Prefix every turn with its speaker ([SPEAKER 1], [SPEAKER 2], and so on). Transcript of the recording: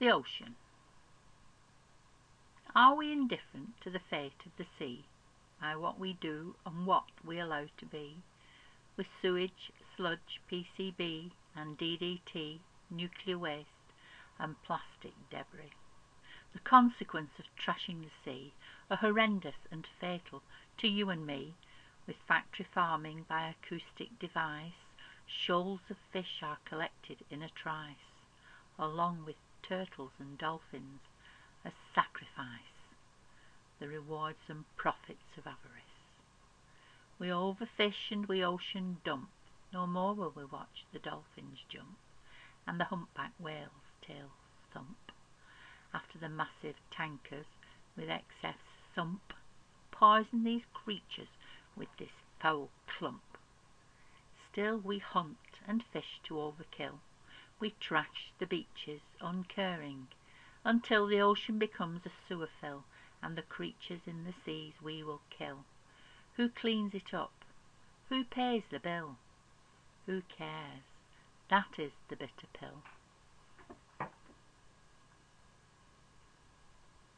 [SPEAKER 1] The ocean. Are we indifferent to the fate of the sea by what we do and what we allow to be, with sewage, sludge, PCB and DDT, nuclear waste and plastic debris? The consequences of trashing the sea are horrendous and fatal to you and me. With factory farming by acoustic device, shoals of fish are collected in a trice, along with turtles and dolphins, as sacrifice, the rewards and profits of avarice. We overfish and we ocean dump, no more will we watch the dolphins jump, and the humpback whale's tail thump, after the massive tankers with excess sump poison these creatures with this foul clump. Still we hunt and fish to overkill, we trash the beaches uncaring, until the ocean becomes a sewer fill, and the creatures in the seas we will kill. Who cleans it up? Who pays the bill? Who cares? That is the bitter pill.